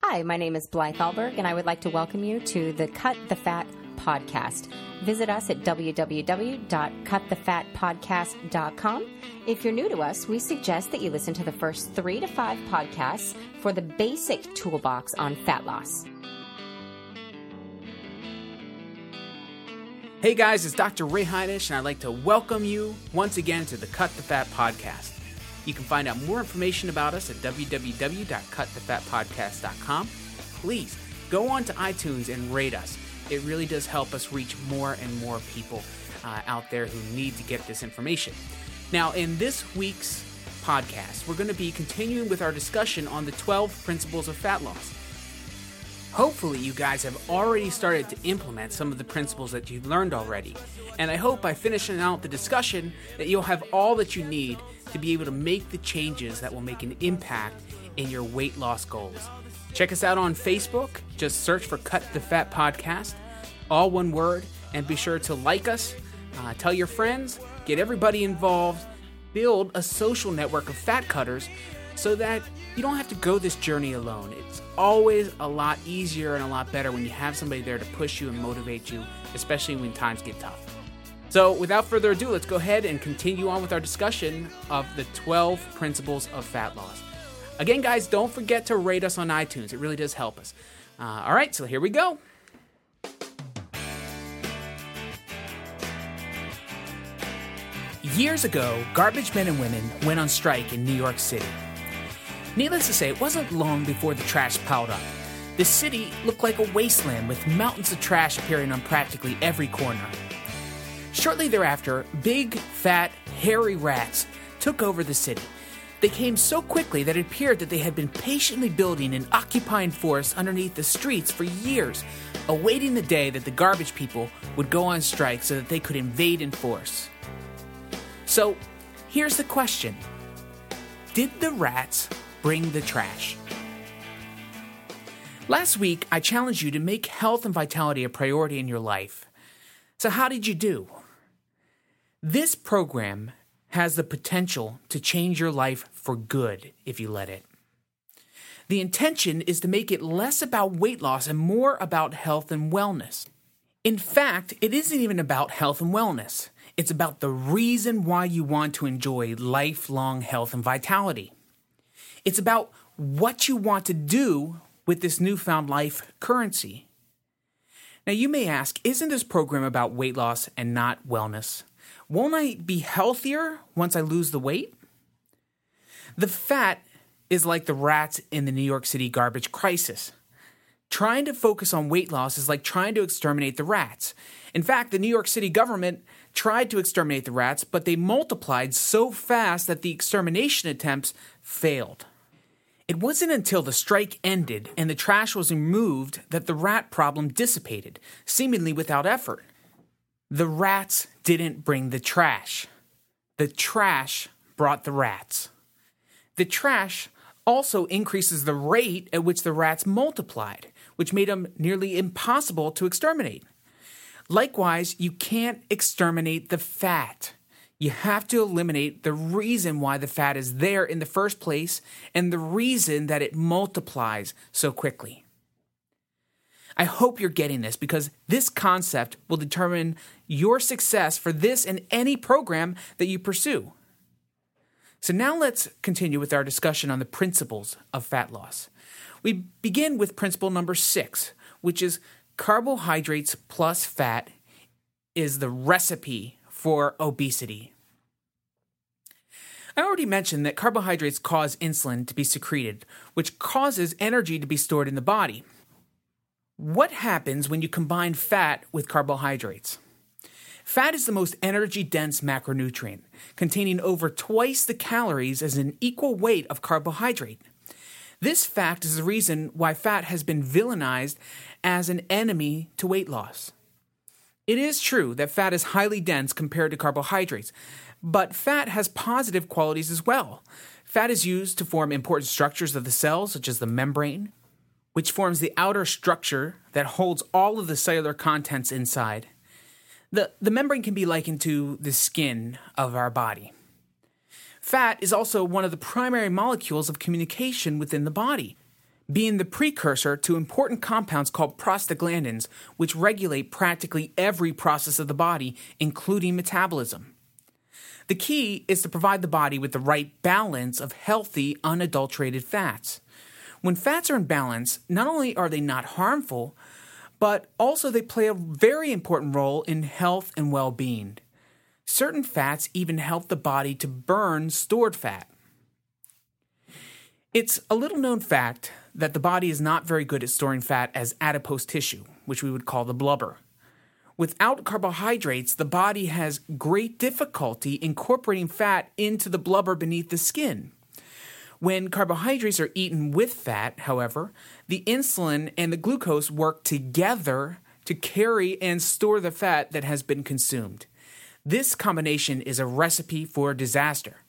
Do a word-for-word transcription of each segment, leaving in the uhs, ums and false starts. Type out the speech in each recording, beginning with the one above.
Hi, my name is Blythe Alberg, and I would like to welcome you to the Cut the Fat podcast. Visit us at w w w dot cut the fat podcast dot com. If you're new to us, we suggest that you listen to the first three to five podcasts for the basic toolbox on fat loss. Hey guys, it's Doctor Ray Heinisch, and I'd like to welcome you once again to the Cut the Fat podcast. You can find out more information about us at w w w dot cut the fat podcast dot com. Please go on to iTunes and rate us. It really does help us reach more and more people uh, out there who need to get this information. Now, in this week's podcast, we're going to be continuing with our discussion on the twelve principles of fat loss. Hopefully, you guys have already started to implement some of the principles that you've learned already. And I hope by finishing out the discussion that you'll have all that you need to be able to make the changes that will make an impact in your weight loss goals. Check us out on Facebook. Just search for Cut the Fat Podcast, all one word, and be sure to like us, uh, tell your friends, get everybody involved, build a social network of fat cutters so that you don't have to go this journey alone. It's always a lot easier and a lot better when you have somebody there to push you and motivate you, especially when times get tough. So without further ado, let's go ahead and continue on with our discussion of the twelve principles of fat loss. Again, guys, don't forget to rate us on iTunes. It really does help us. Uh, all right, so here we go. Years ago, garbage men and women went on strike in New York City. Needless to say, it wasn't long before the trash piled up. The city looked like a wasteland with mountains of trash appearing on practically every corner. Shortly thereafter, big, fat, hairy rats took over the city. They came so quickly that it appeared that they had been patiently building an occupying force underneath the streets for years, awaiting the day that the garbage people would go on strike so that they could invade in force. So, here's the question. Did the rats bring the trash? Last week, I challenged you to make health and vitality a priority in your life. So how did you do? This program has the potential to change your life for good if you let it. The intention is to make it less about weight loss and more about health and wellness. In fact, it isn't even about health and wellness. It's about the reason why you want to enjoy lifelong health and vitality. It's about what you want to do with this newfound life currency. Now, you may ask, isn't this program about weight loss and not wellness? Won't I be healthier once I lose the weight? The fat is like the rats in the New York City garbage crisis. Trying to focus on weight loss is like trying to exterminate the rats. In fact, the New York City government tried to exterminate the rats, but they multiplied so fast that the extermination attempts failed. It wasn't until the strike ended and the trash was removed that the rat problem dissipated, seemingly without effort. The rats didn't bring the trash. The trash brought the rats. The trash also increases the rate at which the rats multiplied, which made them nearly impossible to exterminate. Likewise, you can't exterminate the fat. You have to eliminate the reason why the fat is there in the first place and the reason that it multiplies so quickly. I hope you're getting this because this concept will determine your success for this and any program that you pursue. So now let's continue with our discussion on the principles of fat loss. We begin with principle number six, which is carbohydrates plus fat is the recipe for obesity. I already mentioned that carbohydrates cause insulin to be secreted, which causes energy to be stored in the body. What happens when you combine fat with carbohydrates? Fat is the most energy-dense macronutrient, containing over twice the calories as an equal weight of carbohydrate. This fact is the reason why fat has been villainized as an enemy to weight loss. It is true that fat is highly dense compared to carbohydrates, but fat has positive qualities as well. Fat is used to form important structures of the cell, such as the membrane, which forms the outer structure that holds all of the cellular contents inside. The, the membrane can be likened to the skin of our body. Fat is also one of the primary molecules of communication within the body. being the precursor to important compounds called prostaglandins, which regulate practically every process of the body, including metabolism. The key is to provide the body with the right balance of healthy, unadulterated fats. When fats are in balance, not only are they not harmful, but also they play a very important role in health and well-being. Certain fats even help the body to burn stored fat. It's a little-known fact that the body is not very good at storing fat as adipose tissue, which we would call the blubber. Without carbohydrates, the body has great difficulty incorporating fat into the blubber beneath the skin. When carbohydrates are eaten with fat, however, the insulin and the glucose work together to carry and store the fat that has been consumed. This combination is a recipe for disaster.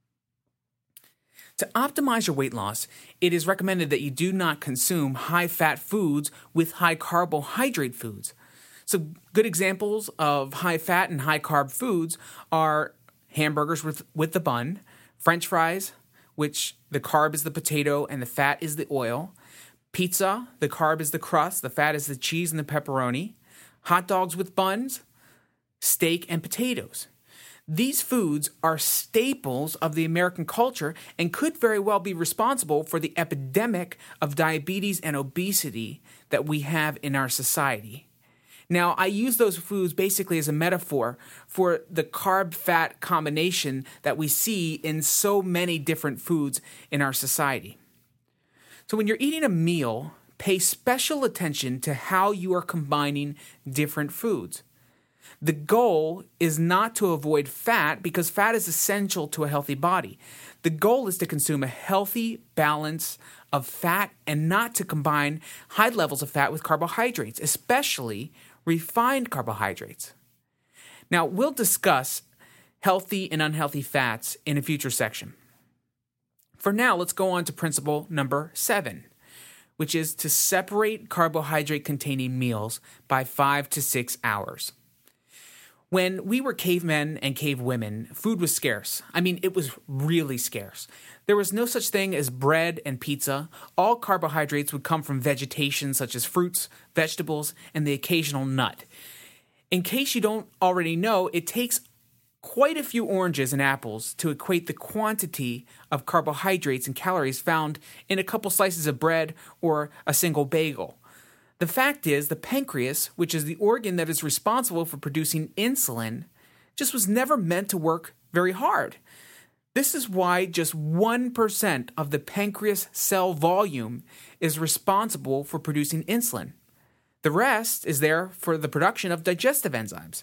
To optimize your weight loss, it is recommended that you do not consume high-fat foods with high-carbohydrate foods. So good examples of high-fat and high-carb foods are hamburgers with, with the bun, French fries, which the carb is the potato and the fat is the oil, pizza, the carb is the crust, the fat is the cheese and the pepperoni, hot dogs with buns, steak and potatoes. These foods are staples of the American culture and could very well be responsible for the epidemic of diabetes and obesity that we have in our society. Now, I use those foods basically as a metaphor for the carb-fat combination that we see in so many different foods in our society. So when you're eating a meal, pay special attention to how you are combining different foods. The goal is not to avoid fat because fat is essential to a healthy body. The goal is to consume a healthy balance of fat and not to combine high levels of fat with carbohydrates, especially refined carbohydrates. Now, we'll discuss healthy and unhealthy fats in a future section. For now, let's go on to principle number seven, which is to separate carbohydrate-containing meals by five to six hours. When we were cavemen and cavewomen, food was scarce. I mean, it was really scarce. There was no such thing as bread and pizza. All carbohydrates would come from vegetation such as fruits, vegetables, and the occasional nut. In case you don't already know, it takes quite a few oranges and apples to equate the quantity of carbohydrates and calories found in a couple slices of bread or a single bagel. The fact is, the pancreas, which is the organ that is responsible for producing insulin, just was never meant to work very hard. This is why just one percent of the pancreas cell volume is responsible for producing insulin. The rest is there for the production of digestive enzymes.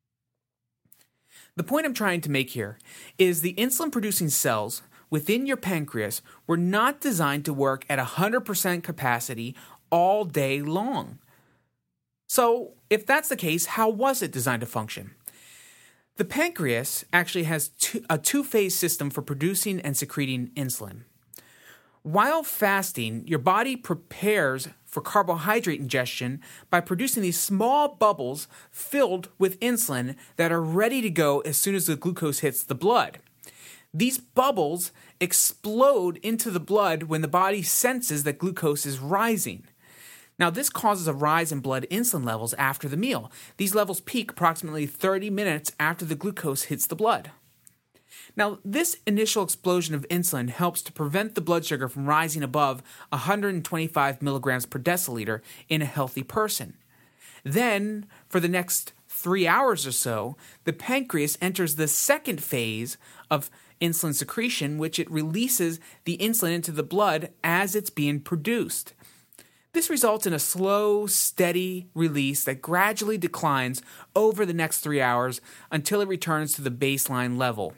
The point I'm trying to make here is the insulin-producing cells within your pancreas were not designed to work at one hundred percent capacity all day long. So, if that's the case, how was it designed to function? The pancreas actually has two, a two-phase system for producing and secreting insulin. While fasting, your body prepares for carbohydrate ingestion by producing these small bubbles filled with insulin that are ready to go as soon as the glucose hits the blood. These bubbles explode into the blood when the body senses that glucose is rising. Now, this causes a rise in blood insulin levels after the meal. These levels peak approximately thirty minutes after the glucose hits the blood. Now, this initial explosion of insulin helps to prevent the blood sugar from rising above one hundred twenty-five milligrams per deciliter in a healthy person. Then, for the next three hours or so, the pancreas enters the second phase of insulin secretion, which it releases the insulin into the blood as it's being produced. This results in a slow, steady release that gradually declines over the next three hours until it returns to the baseline level.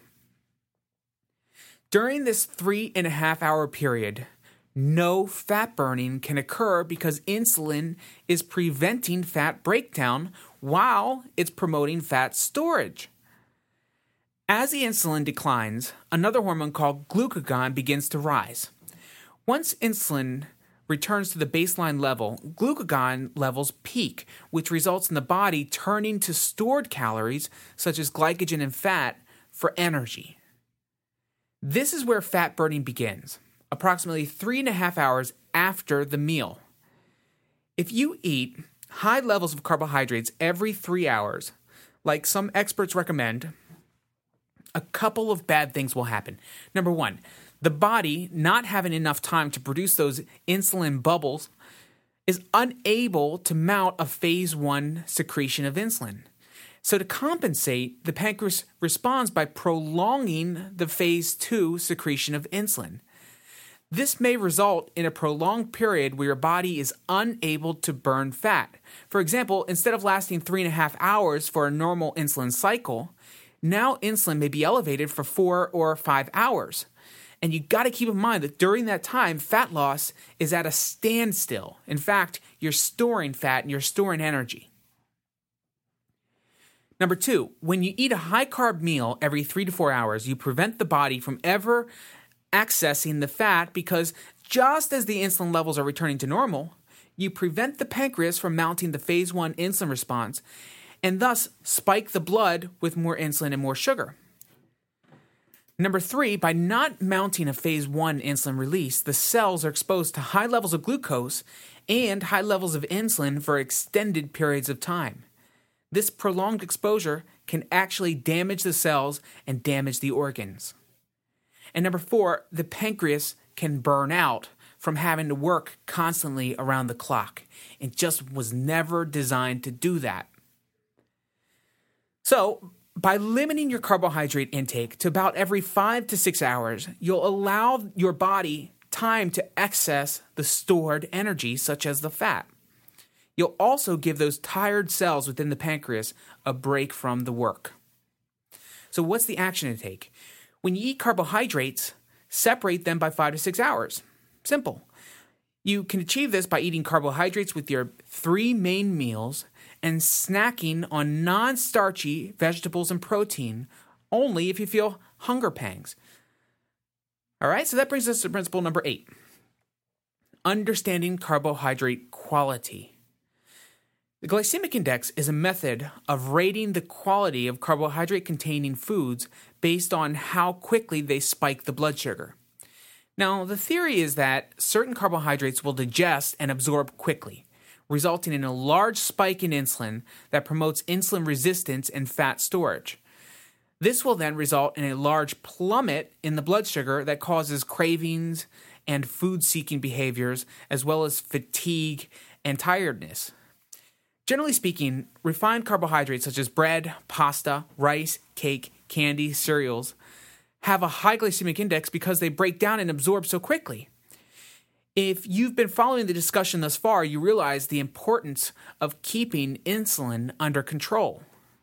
During this three and a half hour period, no fat burning can occur because insulin is preventing fat breakdown while it's promoting fat storage. As the insulin declines, another hormone called glucagon begins to rise. Once insulin returns to the baseline level, glucagon levels peak, which results in the body turning to stored calories, such as glycogen and fat, for energy. This is where fat burning begins, approximately three and a half hours after the meal. If you eat high levels of carbohydrates every three hours, like some experts recommend, a couple of bad things will happen. Number one, the body, not having enough time to produce those insulin bubbles, is unable to mount a phase one secretion of insulin. So to compensate, the pancreas responds by prolonging the phase two secretion of insulin. This may result in a prolonged period where your body is unable to burn fat. For example, instead of lasting three and a half hours for a normal insulin cycle, now insulin may be elevated for four or five hours. And you got to keep in mind that during that time, fat loss is at a standstill. In fact, you're storing fat and you're storing energy. Number two, when you eat a high-carb meal every three to four hours, you prevent the body from ever accessing the fat because just as the insulin levels are returning to normal, you prevent the pancreas from mounting the phase one insulin response and thus spike the blood with more insulin and more sugar. Number three, by not mounting a phase one insulin release, the cells are exposed to high levels of glucose and high levels of insulin for extended periods of time. This prolonged exposure can actually damage the cells and damage the organs. And number four, the pancreas can burn out from having to work constantly around the clock. It just was never designed to do that. So, by limiting your carbohydrate intake to about every five to six hours, you'll allow your body time to access the stored energy, such as the fat. You'll also give those tired cells within the pancreas a break from the work. So what's the action to take? When you eat carbohydrates, separate them by five to six hours. Simple. You can achieve this by eating carbohydrates with your three main meals and snacking on non-starchy vegetables and protein only if you feel hunger pangs. All right, so that brings us to principle number eight. Understanding carbohydrate quality. The glycemic index is a method of rating the quality of carbohydrate-containing foods based on how quickly they spike the blood sugar. Now, the theory is that certain carbohydrates will digest and absorb quickly, resulting in a large spike in insulin that promotes insulin resistance and fat storage. This will then result in a large plummet in the blood sugar that causes cravings and food-seeking behaviors, as well as fatigue and tiredness. Generally speaking, refined carbohydrates such as bread, pasta, rice, cake, candy, cereals have a high glycemic index because they break down and absorb so quickly. If you've been following the discussion thus far, you realize the importance of keeping insulin under control.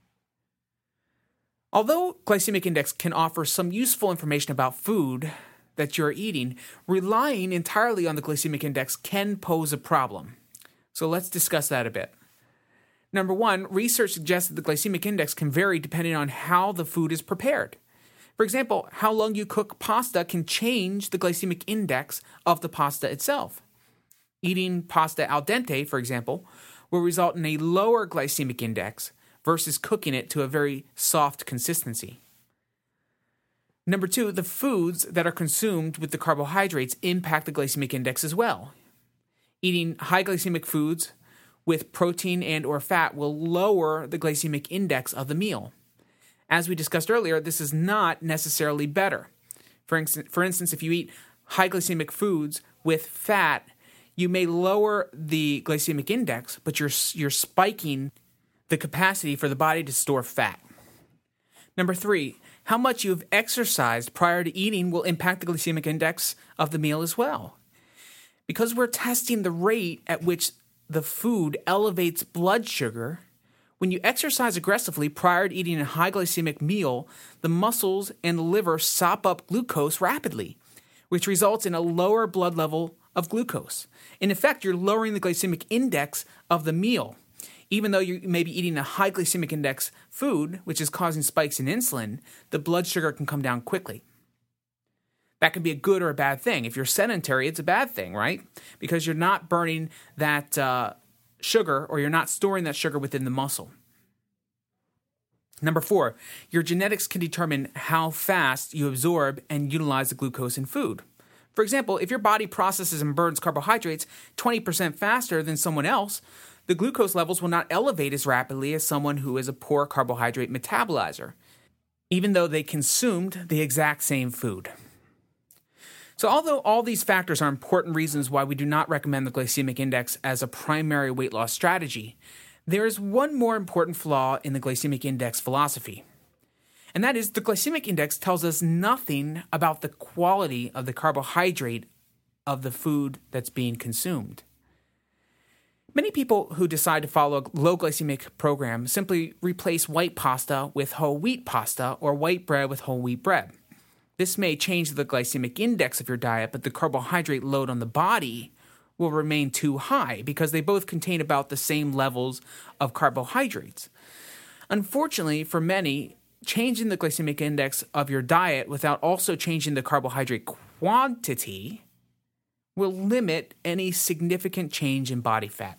Although glycemic index can offer some useful information about food that you're eating, relying entirely on the glycemic index can pose a problem. So let's discuss that a bit. Number one, research suggests that the glycemic index can vary depending on how the food is prepared. For example, how long you cook pasta can change the glycemic index of the pasta itself. Eating pasta al dente, for example, will result in a lower glycemic index versus cooking it to a very soft consistency. Number two, the foods that are consumed with the carbohydrates impact the glycemic index as well. Eating high glycemic foods with protein and or fat will lower the glycemic index of the meal. As we discussed earlier, this is not necessarily better. For instance, for instance, if you eat high glycemic foods with fat, you may lower the glycemic index, but you're you're spiking the capacity for the body to store fat. Number three, how much you've exercised prior to eating will impact the glycemic index of the meal as well. Because we're testing the rate at which the food elevates blood sugar, when you exercise aggressively prior to eating a high glycemic meal, the muscles and the liver sop up glucose rapidly, which results in a lower blood level of glucose. In effect, you're lowering the glycemic index of the meal. Even though you may be eating a high glycemic index food, which is causing spikes in insulin, the blood sugar can come down quickly. That could be a good or a bad thing. If you're sedentary, it's a bad thing, right? Because you're not burning that uh, sugar, or you're not storing that sugar within the muscle. Number four, your genetics can determine how fast you absorb and utilize the glucose in food. For example, if your body processes and burns carbohydrates twenty percent faster than someone else, the glucose levels will not elevate as rapidly as someone who is a poor carbohydrate metabolizer, even though they consumed the exact same food. So although all these factors are important reasons why we do not recommend the glycemic index as a primary weight loss strategy, there is one more important flaw in the glycemic index philosophy. And that is the glycemic index tells us nothing about the quality of the carbohydrate of the food that's being consumed. Many people who decide to follow a low glycemic program simply replace white pasta with whole wheat pasta or white bread with whole wheat bread. This may change the glycemic index of your diet, but the carbohydrate load on the body will remain too high because they both contain about the same levels of carbohydrates. Unfortunately, for many, changing the glycemic index of your diet without also changing the carbohydrate quantity will limit any significant change in body fat.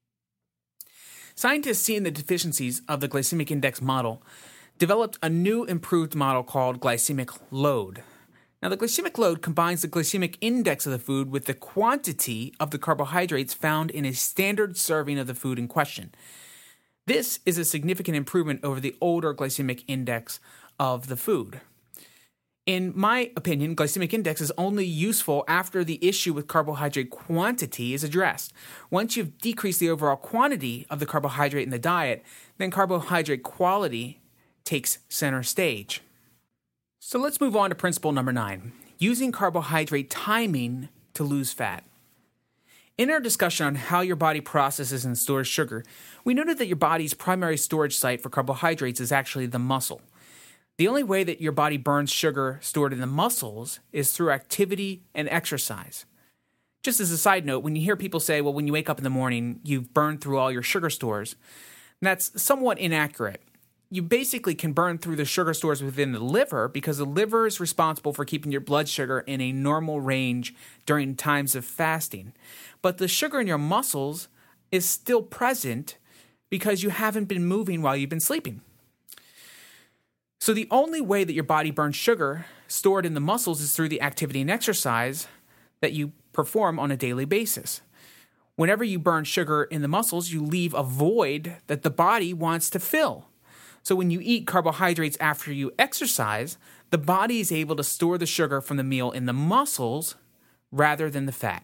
Scientists, seeing the deficiencies of the glycemic index model, developed a new improved model called glycemic load. Now, the glycemic load combines the glycemic index of the food with the quantity of the carbohydrates found in a standard serving of the food in question. This is a significant improvement over the older glycemic index of the food. In my opinion, glycemic index is only useful after the issue with carbohydrate quantity is addressed. Once you've decreased the overall quantity of the carbohydrate in the diet, then carbohydrate quality takes center stage. So let's move on to principle number nine, using carbohydrate timing to lose fat. In our discussion on how your body processes and stores sugar, we noted that your body's primary storage site for carbohydrates is actually the muscle. The only way that your body burns sugar stored in the muscles is through activity and exercise. Just as a side note, when you hear people say, well, when you wake up in the morning, you've burned through all your sugar stores, that's somewhat inaccurate. You basically can burn through the sugar stores within the liver because the liver is responsible for keeping your blood sugar in a normal range during times of fasting. But the sugar in your muscles is still present because you haven't been moving while you've been sleeping. So the only way that your body burns sugar stored in the muscles is through the activity and exercise that you perform on a daily basis. Whenever you burn sugar in the muscles, you leave a void that the body wants to fill. So when you eat carbohydrates after you exercise, the body is able to store the sugar from the meal in the muscles rather than the fat.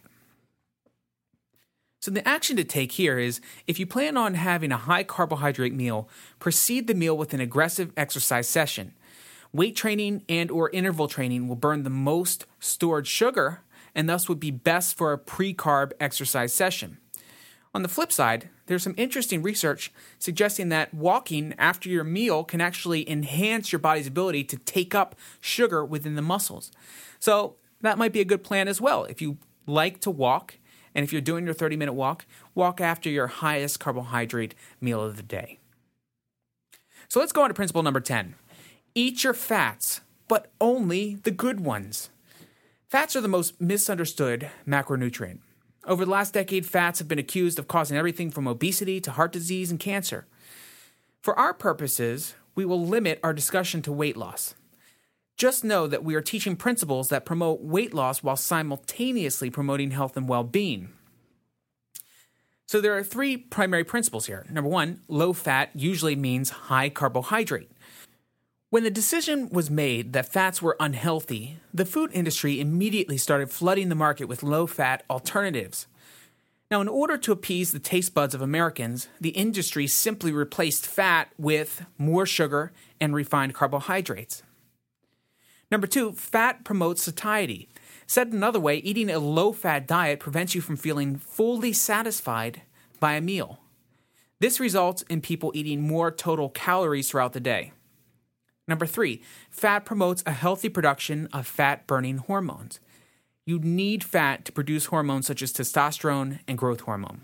So the action to take here is, if you plan on having a high carbohydrate meal, precede the meal with an aggressive exercise session. Weight training and or interval training will burn the most stored sugar and thus would be best for a pre-carb exercise session. On the flip side, there's some interesting research suggesting that walking after your meal can actually enhance your body's ability to take up sugar within the muscles. So that might be a good plan as well. If you like to walk, and if you're doing your thirty-minute walk, walk after your highest carbohydrate meal of the day. So let's go on to principle number ten. Eat your fats, but only the good ones. Fats are the most misunderstood macronutrient. Over the last decade, fats have been accused of causing everything from obesity to heart disease and cancer. For our purposes, we will limit our discussion to weight loss. Just know that we are teaching principles that promote weight loss while simultaneously promoting health and well-being. So there are three primary principles here. Number one, low fat usually means high carbohydrate. When the decision was made that fats were unhealthy, the food industry immediately started flooding the market with low-fat alternatives. Now, in order to appease the taste buds of Americans, the industry simply replaced fat with more sugar and refined carbohydrates. Number two, fat promotes satiety. Said another way, eating a low-fat diet prevents you from feeling fully satisfied by a meal. This results in people eating more total calories throughout the day. Number three, fat promotes a healthy production of fat-burning hormones. You need fat to produce hormones such as testosterone and growth hormone.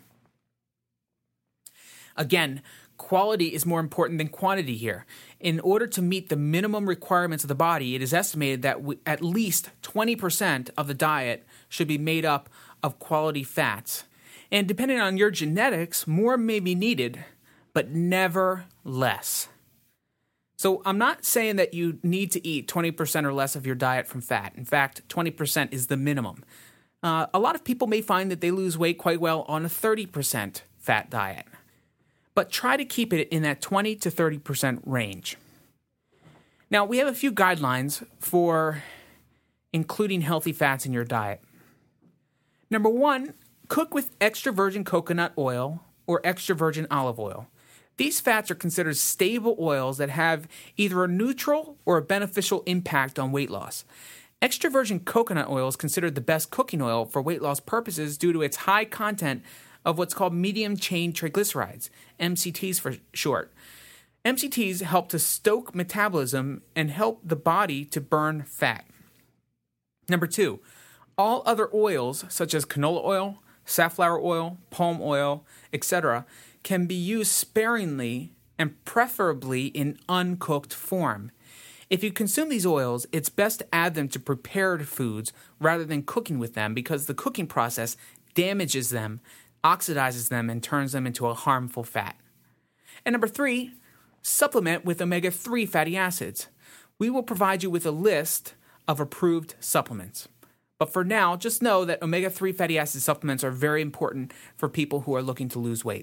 Again, quality is more important than quantity here. In order to meet the minimum requirements of the body, it is estimated that we, at least twenty percent of the diet should be made up of quality fats. And depending on your genetics, more may be needed, but never less. So I'm not saying that you need to eat twenty percent or less of your diet from fat. In fact, twenty percent is the minimum. Uh, a lot of people may find that they lose weight quite well on a thirty percent fat diet. But try to keep it in that twenty to thirty percent range. Now, we have a few guidelines for including healthy fats in your diet. Number one, cook with extra virgin coconut oil or extra virgin olive oil. These fats are considered stable oils that have either a neutral or a beneficial impact on weight loss. Extra virgin coconut oil is considered the best cooking oil for weight loss purposes due to its high content of what's called medium-chain triglycerides, M C Ts for short. M C Ts help to stoke metabolism and help the body to burn fat. Number two, all other oils such as canola oil, safflower oil, palm oil, et cetera can be used sparingly and preferably in uncooked form. If you consume these oils, it's best to add them to prepared foods rather than cooking with them because the cooking process damages them, oxidizes them, and turns them into a harmful fat. And number three, supplement with omega three fatty acids. We will provide you with a list of approved supplements. But for now, just know that omega three fatty acid supplements are very important for people who are looking to lose weight.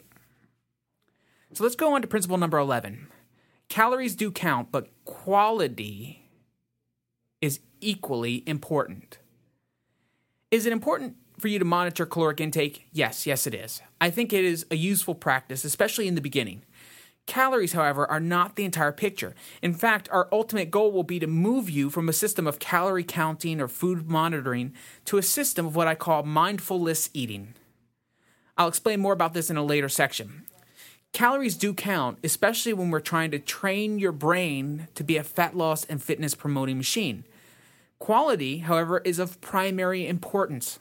So let's go on to principle number eleven. Calories do count, but quality is equally important. Is it important for you to monitor caloric intake? Yes, yes it is. I think it is a useful practice, especially in the beginning. Calories, however, are not the entire picture. In fact, our ultimate goal will be to move you from a system of calorie counting or food monitoring to a system of what I call mindfulness eating. I'll explain more about this in a later section. Calories do count, especially when we're trying to train your brain to be a fat loss and fitness promoting machine. Quality, however, is of primary importance.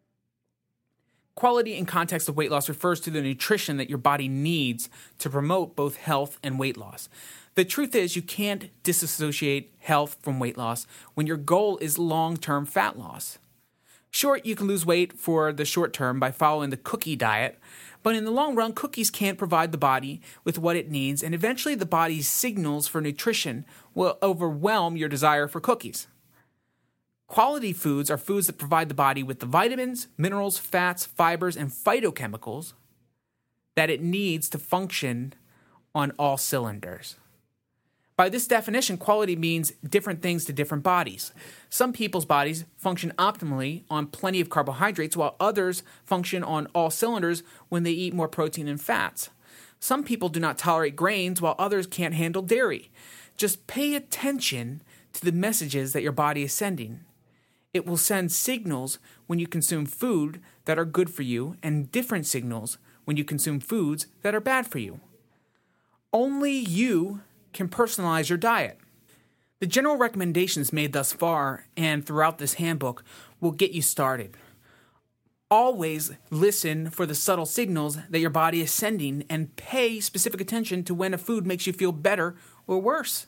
Quality in context of weight loss refers to the nutrition that your body needs to promote both health and weight loss. The truth is you can't disassociate health from weight loss when your goal is long-term fat loss. Sure, you can lose weight for the short term by following the cookie diet, but in the long run, cookies can't provide the body with what it needs, and eventually the body's signals for nutrition will overwhelm your desire for cookies. Quality foods are foods that provide the body with the vitamins, minerals, fats, fibers, and phytochemicals that it needs to function on all cylinders. By this definition, quality means different things to different bodies. Some people's bodies function optimally on plenty of carbohydrates, while others function on all cylinders when they eat more protein and fats. Some people do not tolerate grains, while others can't handle dairy. Just pay attention to the messages that your body is sending. It will send signals when you consume food that are good for you and different signals when you consume foods that are bad for you. Only you can personalize your diet. The general recommendations made thus far and throughout this handbook will get you started. Always listen for the subtle signals that your body is sending and pay specific attention to when a food makes you feel better or worse.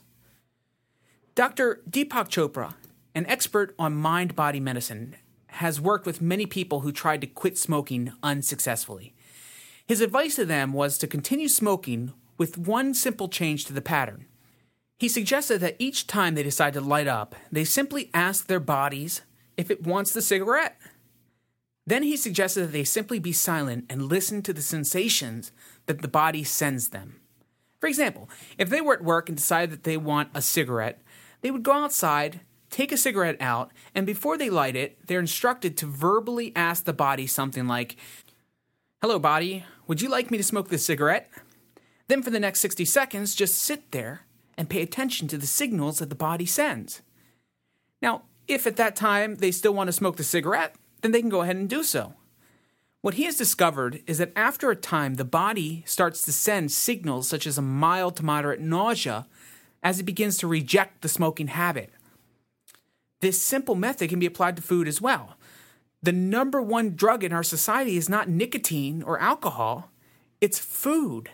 Doctor Deepak Chopra, an expert on mind-body medicine, has worked with many people who tried to quit smoking unsuccessfully. His advice to them was to continue smoking with one simple change to the pattern. He suggested that each time they decide to light up, they simply ask their bodies if it wants the cigarette. Then he suggested that they simply be silent and listen to the sensations that the body sends them. For example, if they were at work and decided that they want a cigarette, they would go outside, take a cigarette out, and before they light it, they're instructed to verbally ask the body something like, "Hello, body, would you like me to smoke this cigarette?" Then for the next sixty seconds, just sit there and pay attention to the signals that the body sends. Now, if at that time they still want to smoke the cigarette, then they can go ahead and do so. What he has discovered is that after a time, the body starts to send signals such as a mild to moderate nausea as it begins to reject the smoking habit. This simple method can be applied to food as well. The number one drug in our society is not nicotine or alcohol, it's food.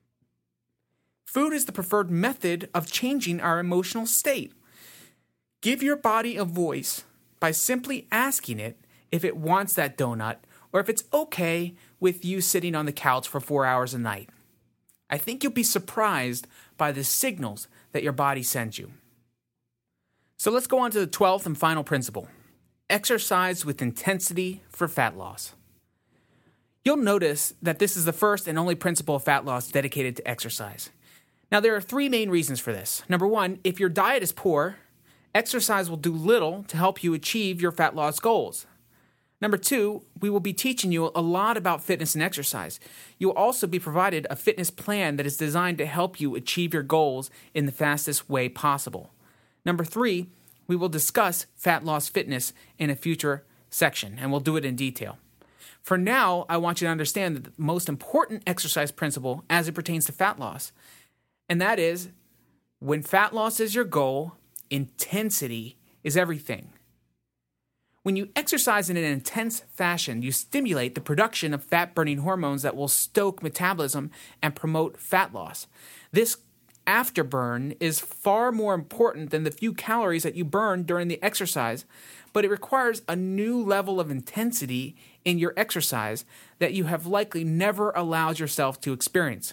Food is the preferred method of changing our emotional state. Give your body a voice by simply asking it if it wants that donut or if it's okay with you sitting on the couch for four hours a night. I think you'll be surprised by the signals that your body sends you. So let's go on to the twelfth and final principle. Exercise with intensity for fat loss. You'll notice that this is the first and only principle of fat loss dedicated to exercise. Now, there are three main reasons for this. Number one, if your diet is poor, exercise will do little to help you achieve your fat loss goals. Number two, we will be teaching you a lot about fitness and exercise. You will also be provided a fitness plan that is designed to help you achieve your goals in the fastest way possible. Number three, we will discuss fat loss fitness in a future section, and we'll do it in detail. For now, I want you to understand that the most important exercise principle as it pertains to fat loss, and that is, when fat loss is your goal, intensity is everything. When you exercise in an intense fashion, you stimulate the production of fat-burning hormones that will stoke metabolism and promote fat loss. This afterburn is far more important than the few calories that you burn during the exercise, but it requires a new level of intensity in your exercise that you have likely never allowed yourself to experience.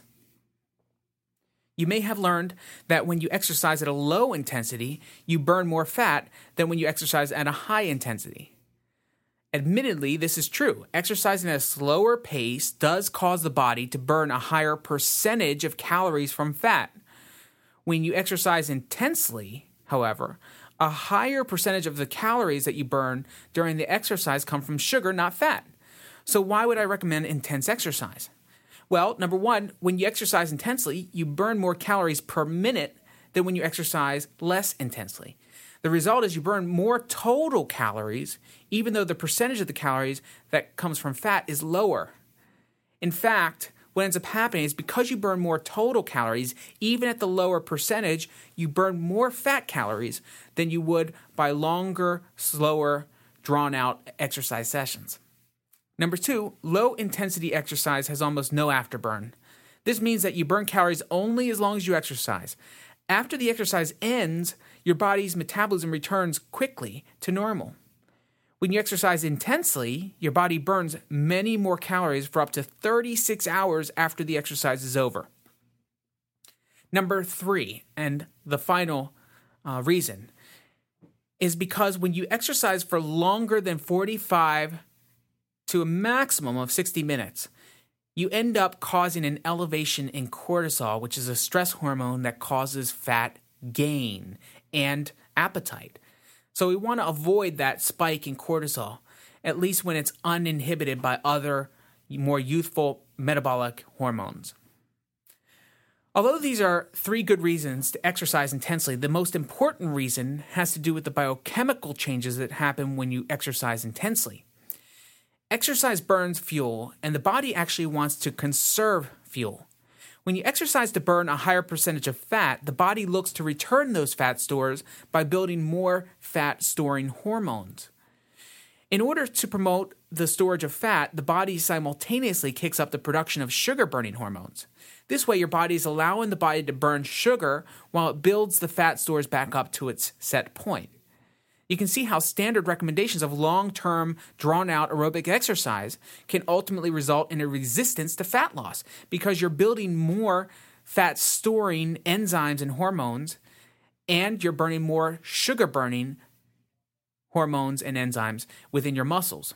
You may have learned that when you exercise at a low intensity, you burn more fat than when you exercise at a high intensity. Admittedly, this is true. Exercising at a slower pace does cause the body to burn a higher percentage of calories from fat. When you exercise intensely, however, a higher percentage of the calories that you burn during the exercise come from sugar, not fat. So why would I recommend intense exercise? Well, number one, when you exercise intensely, you burn more calories per minute than when you exercise less intensely. The result is you burn more total calories, even though the percentage of the calories that comes from fat is lower. In fact, what ends up happening is because you burn more total calories, even at the lower percentage, you burn more fat calories than you would by longer, slower, drawn-out exercise sessions. Number two, low-intensity exercise has almost no afterburn. This means that you burn calories only as long as you exercise. After the exercise ends, your body's metabolism returns quickly to normal. When you exercise intensely, your body burns many more calories for up to thirty-six hours after the exercise is over. Number three, and the final uh, reason, is because when you exercise for longer than forty-five to a maximum of sixty minutes, you end up causing an elevation in cortisol, which is a stress hormone that causes fat gain and appetite. So we want to avoid that spike in cortisol, at least when it's uninhibited by other more youthful metabolic hormones. Although these are three good reasons to exercise intensely, the most important reason has to do with the biochemical changes that happen when you exercise intensely. Exercise burns fuel, and the body actually wants to conserve fuel. When you exercise to burn a higher percentage of fat, the body looks to return those fat stores by building more fat-storing hormones. In order to promote the storage of fat, the body simultaneously kicks up the production of sugar-burning hormones. This way, your body is allowing the body to burn sugar while it builds the fat stores back up to its set point. You can see how standard recommendations of long-term, drawn-out aerobic exercise can ultimately result in a resistance to fat loss because you're building more fat-storing enzymes and hormones, and you're burning more sugar-burning hormones and enzymes within your muscles.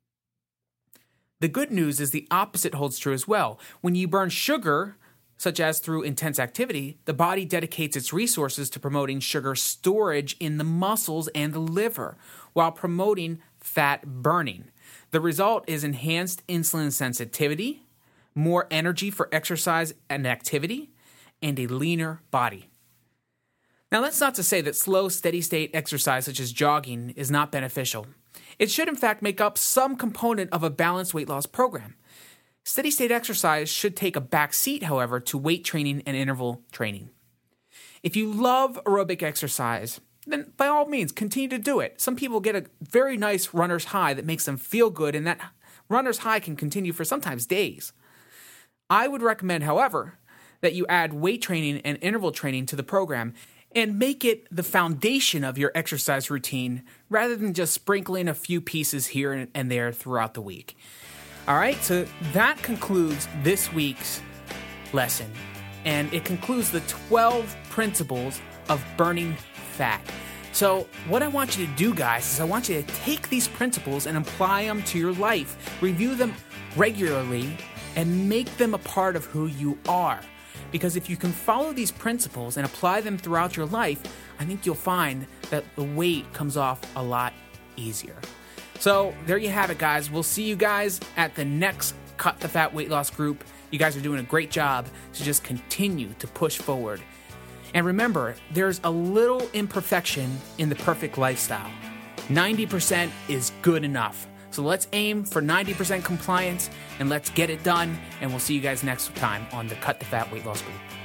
The good news is the opposite holds true as well. When you burn sugar, such as through intense activity, the body dedicates its resources to promoting sugar storage in the muscles and the liver, while promoting fat burning. The result is enhanced insulin sensitivity, more energy for exercise and activity, and a leaner body. Now, that's not to say that slow, steady-state exercise such as jogging is not beneficial. It should, in fact, make up some component of a balanced weight loss program. Steady-state exercise should take a back seat, however, to weight training and interval training. If you love aerobic exercise, then by all means, continue to do it. Some people get a very nice runner's high that makes them feel good, and that runner's high can continue for sometimes days. I would recommend, however, that you add weight training and interval training to the program and make it the foundation of your exercise routine rather than just sprinkling a few pieces here and there throughout the week. All right, so that concludes this week's lesson, and it concludes the twelve principles of burning fat. So what I want you to do, guys, is I want you to take these principles and apply them to your life. Review them regularly and make them a part of who you are. Because if you can follow these principles and apply them throughout your life, I think you'll find that the weight comes off a lot easier. So there you have it, guys. We'll see you guys at the next Cut the Fat Weight Loss group. You guys are doing a great job, so just continue to push forward. And remember, there's a little imperfection in the perfect lifestyle. ninety percent is good enough. So let's aim for ninety percent compliance and let's get it done. And we'll see you guys next time on the Cut the Fat Weight Loss group.